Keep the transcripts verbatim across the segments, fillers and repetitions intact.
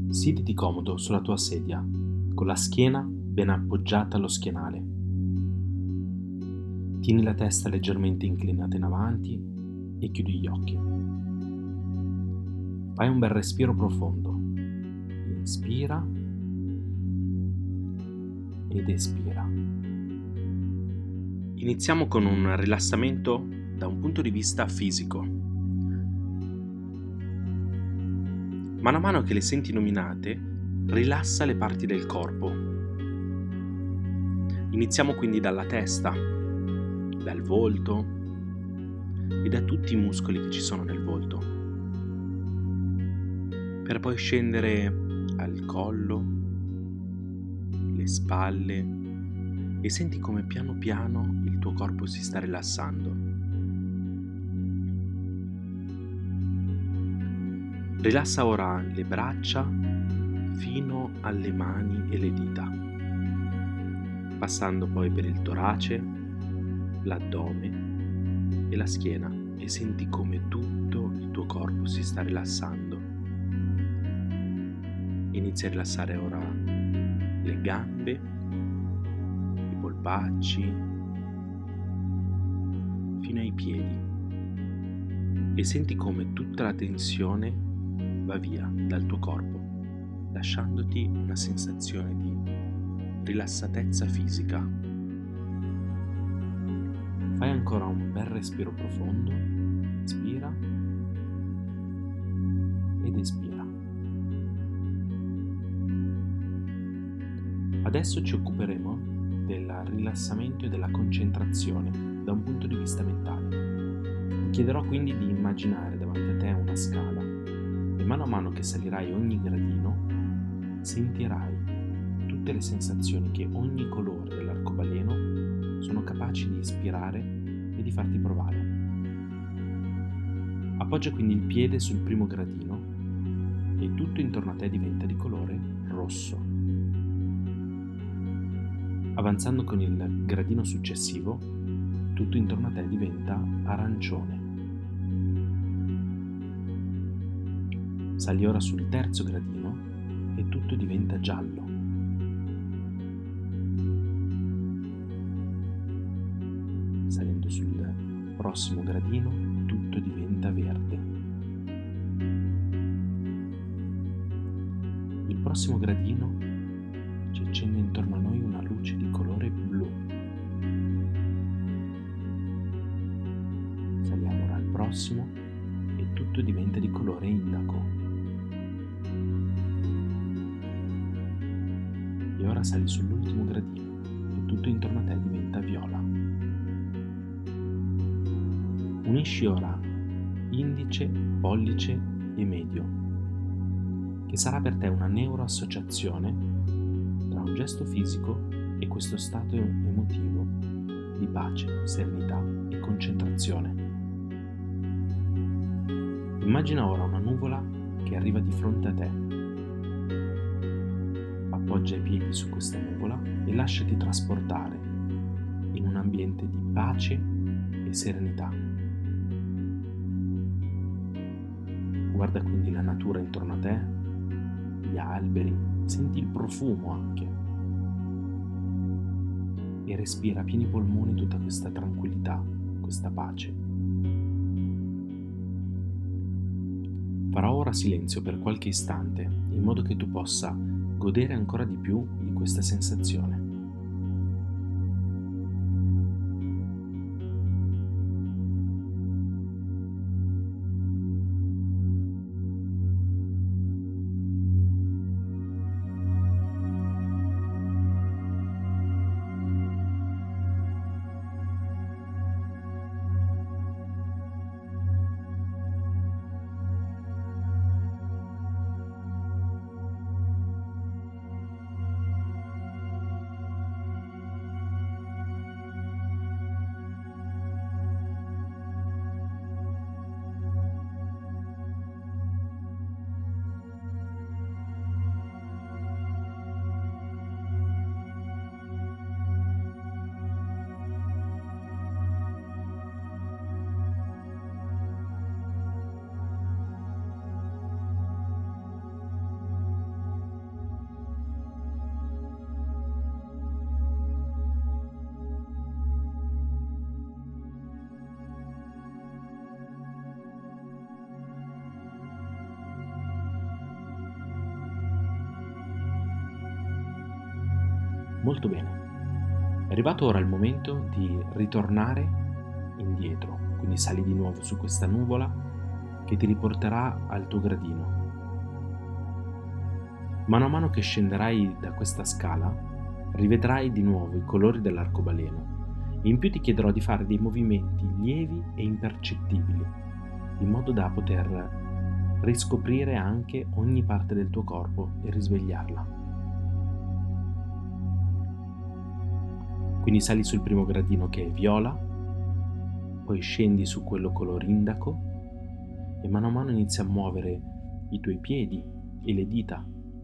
Siediti comodo sulla tua sedia, con la schiena ben appoggiata allo schienale. Tieni la testa leggermente inclinata in avanti e chiudi gli occhi. Fai un bel respiro profondo. Inspira ed espira. Iniziamo con un rilassamento da un punto di vista fisico. Mano a mano che le senti nominate, rilassa le parti del corpo. Iniziamo quindi dalla testa, dal volto e da tutti i muscoli che ci sono nel volto, per poi scendere al collo, le spalle e senti come piano piano il tuo corpo si sta rilassando. Rilassa ora le braccia fino alle mani e le dita, passando poi per il torace, l'addome e la schiena, e senti come tutto il tuo corpo si sta rilassando. Inizia a rilassare ora le gambe, i polpacci, fino ai piedi, e senti come tutta la tensione va via dal tuo corpo, lasciandoti una sensazione di rilassatezza fisica. Fai ancora un bel respiro profondo, inspira ed espira. Adesso ci occuperemo del rilassamento e della concentrazione da un punto di vista mentale. Ti chiederò quindi di immaginare davanti a te una scala e mano a mano che salirai ogni gradino sentirai tutte le sensazioni che ogni colore dell'arcobaleno sono capaci di ispirare e di farti provare. Appoggia quindi il piede sul primo gradino e tutto intorno a te diventa di colore rosso. Avanzando con il gradino successivo, tutto intorno a te diventa arancione. Sali ora sul terzo gradino e tutto diventa giallo. Salendo sul prossimo gradino, tutto diventa verde. Il prossimo gradino ci accende intorno a noi una luce di colore blu. Saliamo ora al prossimo e tutto diventa di colore indaco. E ora sali sull'ultimo gradino e tutto intorno a te diventa viola. Unisci ora indice, pollice e medio, che sarà per te una neuroassociazione tra un gesto fisico e questo stato emotivo di pace, serenità e concentrazione. Immagina ora una nuvola che arriva di fronte a te. Appoggia i piedi su questa nuvola e lasciati trasportare in un ambiente di pace e serenità. Guarda quindi la natura intorno a te, gli alberi, senti il profumo anche e respira a pieni polmoni tutta questa tranquillità, questa pace. Farò ora silenzio per qualche istante in modo che tu possa godere ancora di più di questa sensazione. Molto bene. È arrivato ora il momento di ritornare indietro, quindi sali di nuovo su questa nuvola che ti riporterà al tuo gradino. Mano a mano che scenderai da questa scala, rivedrai di nuovo i colori dell'arcobaleno. In più ti chiederò di fare dei movimenti lievi e impercettibili, in modo da poter riscoprire anche ogni parte del tuo corpo e risvegliarla. Quindi sali sul primo gradino che è viola, poi scendi su quello color indaco e mano a mano inizi a muovere i tuoi piedi e le dita.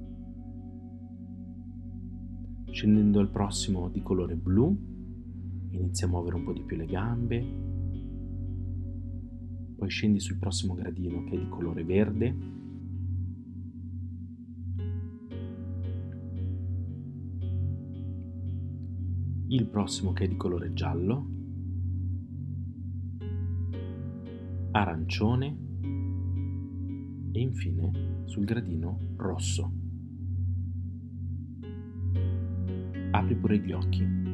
Scendendo al prossimo di colore blu, inizia a muovere un po' di più le gambe, poi scendi sul prossimo gradino che è di colore verde, il prossimo che è di colore giallo, arancione e infine sul gradino rosso. Apri pure gli occhi.